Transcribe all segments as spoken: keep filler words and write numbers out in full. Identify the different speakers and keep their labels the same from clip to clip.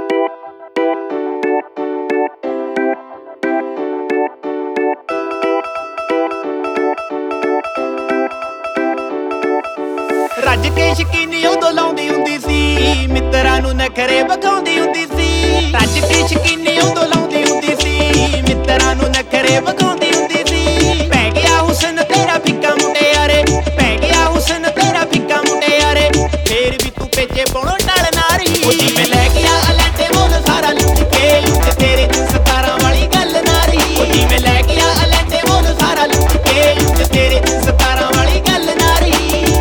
Speaker 1: ਰੱਜ ਕੇ ਸ਼ਕੀਨੀ ਉਦੋਂ ਲਾਉਂਦੀ ਹੁੰਦੀ ਸੀ, ਮਿੱਤਰਾਂ ਨੂੰ ਨਖਰੇ ਵਿਖਾਉਂਦੀ ਹੁੰਦੀ ਸੀ। ਰੱਜ ਕੇ ਸ਼ਕੀਨੀ ਉਦੋਂ ਲਾਉਂਦੀ ਹੁੰਦੀ ਸੀ, ਮਿੱਤਰਾਂ ਨੂੰ ਨਖਰੇ ਵਿਖਾਉਂਦੀ ਹੁੰਦੀ ਸੀ। ਪੈ ਗਿਆ ਹੁਸਨ ਤੇਰਾ ਫਿੱਕਾ ਮੁੰਡਿਆਰੇ, ਪੈ ਗਿਆ ਹੁਸਨ ਤੇਰਾ ਫਿੱਕਾ ਮੁੰਡਿਆਰੇ, ਫੇਰ ਵੀ ਤੂੰ ਪੇਚੇ ਪਾਉਣੋਂ ਟਲ ਨਾਰੀ। ਉਹ ਜਿਵੇਂ ਲੈ ਗਿਆ ਅਲੈਂਟੇ ਮੁੱਲ ਸਾਰਾ ਲੁੱਟ ਕੇ, ਲੁੱਟ ਤੇਰੇ ਸਤਾਰਾਂ ਵਾਲੀ ਗੱਲ ਨਾਰੀ। ਉਹ ਜਿਵੇਂ ਲੈ ਗਿਆ ਅਲੈਂਟੇ ਮੁੱਲ ਸਾਰਾ ਲੁੱਟ ਕੇ, ਲੁੱਟ ਤੇਰੇ ਸਤਾਰਾਂ ਵਾਲੀ ਗੱਲ ਨਾਰੀ।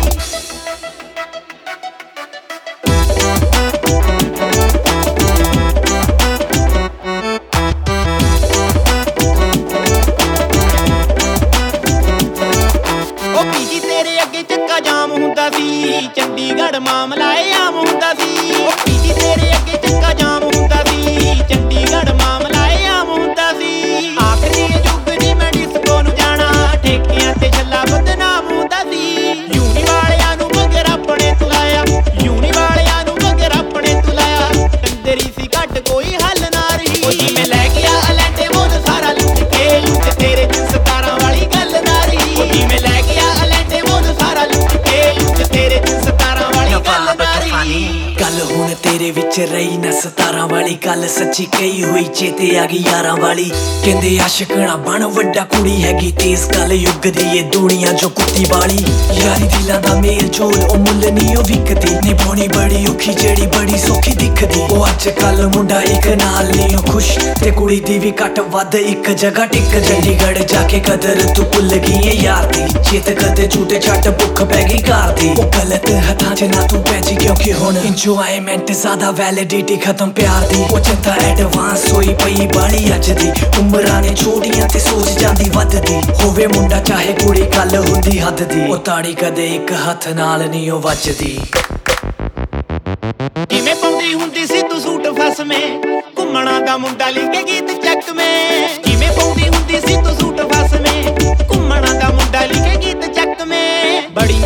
Speaker 1: ਜਾਮ ਹੁੰਦਾ ਸੀ, ਚੰਡੀਗੜ੍ਹ ਮਾਮਲਾ ਏ ਆਮ ਹੁੰਦਾ ਸੀ। ਉਹ ਪੀਜੀ ਤੇਰੇ ਅੱਗੇ ਚੱਕਾ ਜਾਮ ਹੁੰਦਾ ਸੀ, ਚੰਡੀਗੜ੍ਹ ਮਾਮਲਾ ਏ ਆਮ ਹੁੰਦਾ ਸੀ। ਆਖਰੀ ਯੁੱਗ ਦੀ ਮੈਂ ਡਿਸਕੋ ਨੂੰ ਜਾਣਾ, ਠੇਕਿਆਂ ਤੇ ਛੱਲਾ ਬਦਨਾਮ ਹੁੰਦਾ ਸੀ। ਯੂਨੀ ਵਾਲਿਆਂ ਨੂੰ ਮਗਰ ਆਪਣੇ ਤੂੰ ਲਾਇਆ, ਯੂਨੀ ਵਾਲਿਆਂ ਨੂੰ ਮਗਰ ਆਪਣੇ ਤੂੰ ਲਾਇਆ, ਟੰਦਰੀ ਸੀ ਘੱਟ ਕੋਈ ਹੱਲ ਨਾ ਰਹੀ। ਉਹ ਜਿਵੇਂ ਲੈ ਗਿਆ ਅਲੈਂਟੇ ਮੁੱਲ ਸਾਰਾ ਲੁੱਟ ਕੇ, ਲੁੱਟ ਤੇਰੇ ਸਤਾਰਾਂ ਵਾਲੀ ਗੱਲ ਨਾ ਰਹੀ। ਉਹ ਜਿਵੇਂ ਲੈ ਗਿਆ ਅਲੈਂਟੇ ਮੁੱਲ ਸਾਰਾ ਲੁੱਟ ਤੇਰੇ ਸਤਾਰਾਂ ਵਾਲੀ ਗੱਲ ਨਾਰੀ।
Speaker 2: ਗੱਲ ਹੁਣ ਤੇਰੇ ਵਿੱਚ ਰਹੀ ਨਾ ਸਤਾਰਾਂ ਵਾਲੀ ਗੱਲ, ਸੱਚੀ ਕਹੀ ਹੋਈ ਚੇਤੇ ਆ ਗਈ ਯਾਰਾਂ ਵਾਲੀ। ਕਹਿੰਦੇ ਆਸ਼ਕਣਾ ਬਣ ਵੱਡਾ ਕੁੜੀ ਹੈਗੀ ਤੇਜ਼ ਕਲ ਯੁੱਗ ਦੀ ਇਹ ਦੁਨੀਆ ਜੋ ਕੁੱਤੀ ਵਾਲੀ। ਯਾਰੀ ਦਿਲਾਂ ਦਾ ਮੇਲ ਜੋਲ ਉਹ ਮੁੱਲ ਨਹੀਂ ਉਹ ਵਿਕਦੀ, ਨਿਭਾਉਣੀ ਬੜੀ ਔਖੀ ਜਿਹੜੀ ਬੜੀ ਸੌਖੀ ਦਿਖਦੀ। ਉਹ ਅੱਜ ਕੱਲ ਮੁੰਡਾ ਇੱਕ ਨਾਲ ਨਹੀਂ ਉਹ ਖੁਸ਼, ਤੇ ਕੁੜੀ ਦੀ ਵੀ ਘੱਟ ਵੱਧ ਇੱਕ ਜਗ੍ਹਾ ਟਿਕ। ਚੰਡੀਗੜ੍ਹ ਜਾ ਕੇ ਕਦਰ ਤੂੰ ਭੁੱਲ ਗਈ ਏ ਯਾਰ ਦੀ, ਚੇਤ ਕਦੇ ਝੂਟੇ ਛੱਟ ਭੁੱਖ ਪੈ ਗਈ ਘਰ ਦੀ। ਉਹ ਗਲਤ ਹੱਥਾਂ 'ਚ ਨਾ ਤੂੰ ਪੈ ਜੀ, ਕਿਉਂਕਿ ਹੁਣ ਇੰਜੋਇਮੈਂਟ ਜ਼ਿਆਦਾ ਵੈਲਿਡਿਟੀ ਖਤਮ ਪਿਆਰ ਦੀ। ਉਹ ਚਿੰਤਾ ਐਡਵਾਂਸ ਹੋਈ ਪਈ ਬਾਲੀ ਅੱਜ ਦੀ, ਉਮਰਾਂ ਨੇ ਛੋਟੀਆਂ ਤੇ ਸੋਚ ਜਾਂਦੀ ਵੱਧਦੀ। ਹੋਵੇ ਮੁੰਡਾ ਚਾਹੇ ਕੁੜੀ ਗੱਲ ਹੁੰਦੀ ਹੱਦ ਦੀ, ਉਹ ਤਾੜੀ ਕਦੇ ਇੱਕ ਹੱਥ ਨਾਲ ਨਹੀਂ ਉਹ ਵੱਜਦੀ।
Speaker 1: ਕਿਵੇਂ ਪਾਉਂਦੀ ਹੁੰਦੀ ਸੀ ਤੂੰ ਸੂਟ ਫਸਵੇਂ, ਘੁੰਮਣਾ ਦਾ ਮੁੰਡਾ ਲਿਖ ਕੇ ਗੀਤ ਚੱਕਵੇਂ। ਕਿਵੇਂ ਪਾਉਂਦੀ ਹੁੰਦੀ ਸੀ ਤੂੰ ਸੂਟ ਫਸਵੇਂ, ਘੁੰਮਣਾ ਦਾ ਮੁੰਡਾ ਲਿਖ ਕੇ ਗੀਤ ਚੱਕਵੇਂ। ਬੜੀ